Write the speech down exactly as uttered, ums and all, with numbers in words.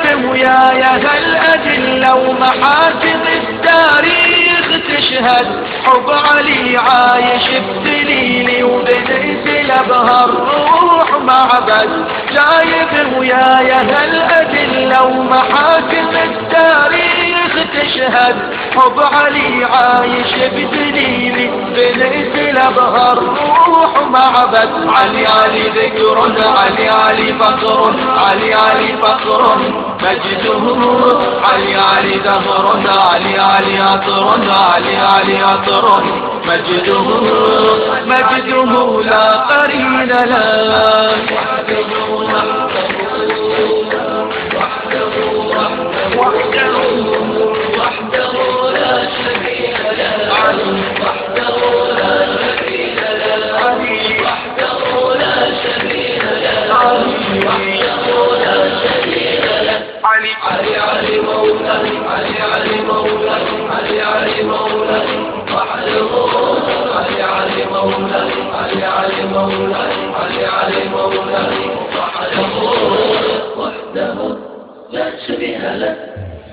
ويايا هالأدلة ومحاكم التاريخ تشهد حب علي عايش بدليلي وبنزل بهالروح معبد. جايب ويايا هالأدلة ومحاكم التاريخ تشهد حب علي عايش بدليلي بنزل بهالروح معبد. علي علي ذكر علي علي فخر علي علي فخر مجده علي علي دهر علي علي عطر علي علي عطر مجده مجده لا قرين له. وحده لا شبيه له وحده لا شبيه له وحده لا شبيه له وحده لا شبيه له. علي علي علي مولى علي علي مولى علي علي مولى وحده علي علي مولى علي علي مولى علي علي مولى وحده وحده لا شبيه له.